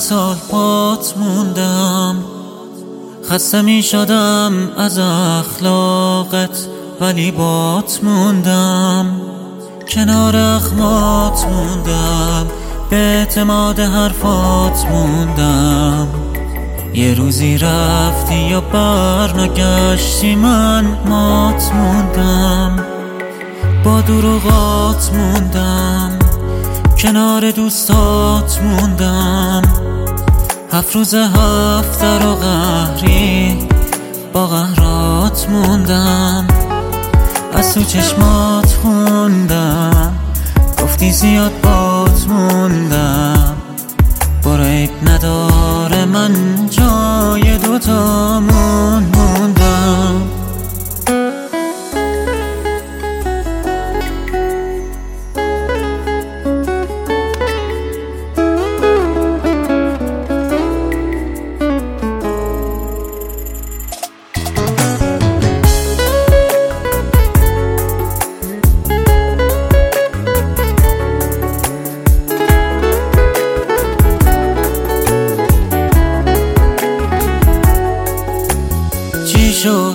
سال بات موندم، خسته می شدم از اخلاقت ولی بات موندم. کنار اخمات موندم، به اعتماد حرفات موندم. یه روزی رفتی یا برنگشتی، من مات موندم. با دروغات موندم، کنار دوستات موندم. 7 روز 7 در و قهری با قهرات موندم. از تو چشمات خوندم، گفتی زیاد بات موندم. برو عیب نداره من جای دوتامون موندم. شد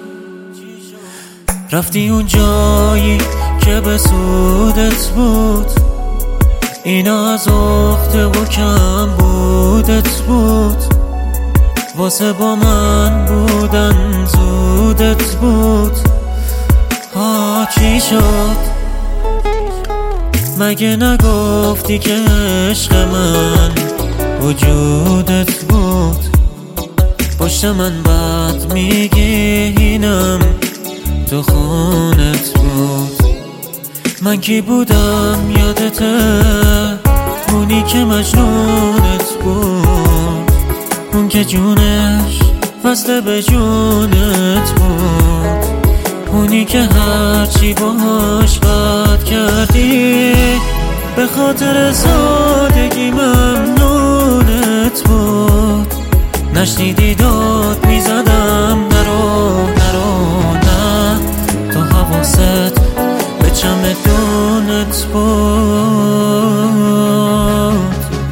رفتی اون جایی که به سودت بود، اینا از عهده و کم بودت بود. واسه با من بودن زودت بود. چی شد؟ مگه نگفتی که عشق من وجودت بود؟ پشت من بد میگی اینم تو خونت بود. من کی بودم یادته؟ اونی که مجنونت بود، اون که جونش وصله به جونت بود، اونی که هرچی باهاش بد کردی به خاطر سادگی ممنونت بود. نشنیدی داد میزدم نرو نرو نه، تو حواست به چمدونت بود.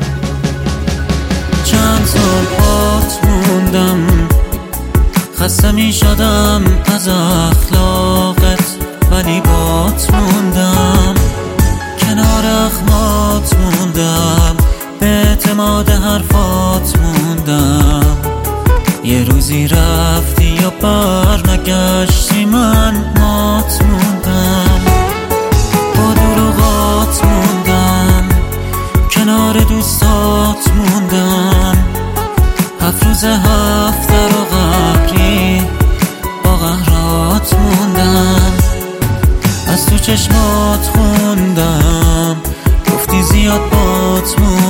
چند سال بات موندم، خسته می شدم از اخلاقت ولی بات موندم. کنار اخمات موندم، به اعتماد حرفات موندم. یه روزی رفتی یا برنگشتی، من مات موندم. با دروغات موندم، کنار دوستات موندم. 7 روز 7 در و قهری با قهرات موندم. از تو چشمات خوندم، گفتی زیاد بات موندم.